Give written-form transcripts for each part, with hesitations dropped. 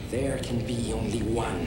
There can be only one.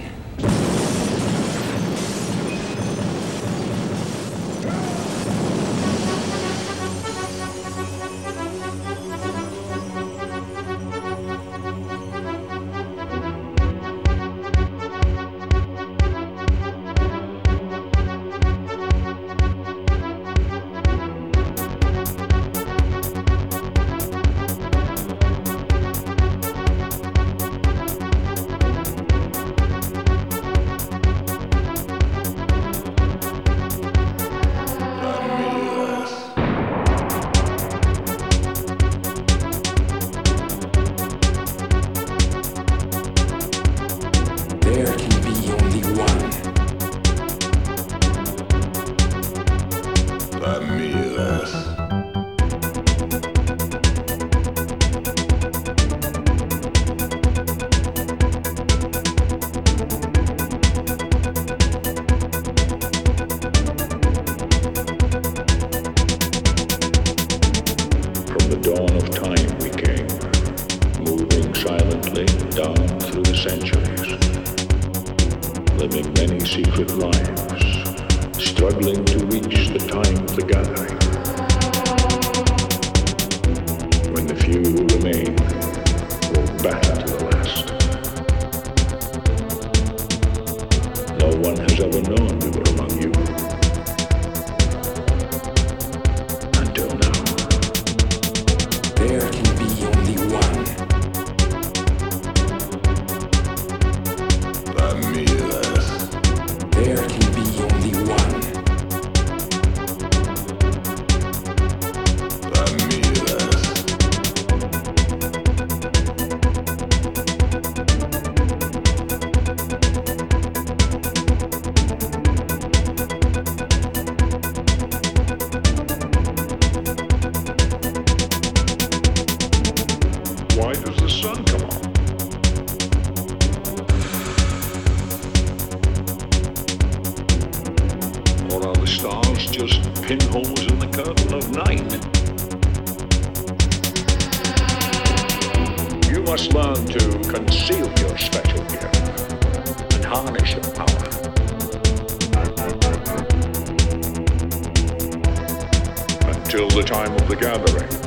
There can be only one. Ramírez. From the dawn of time we came, moving silently down through the centuries, living many secret lives, struggling to reach the time of the gathering, when the few who remain will battle to the last. No one has ever known we were among you until now. There can be only one. Ramírez. There can be only one. Ramírez. Why does the sun come on? Or are the stars just pinholes in the curtain of night? You must learn to conceal your special gift and harness your power. Until the time of the gathering.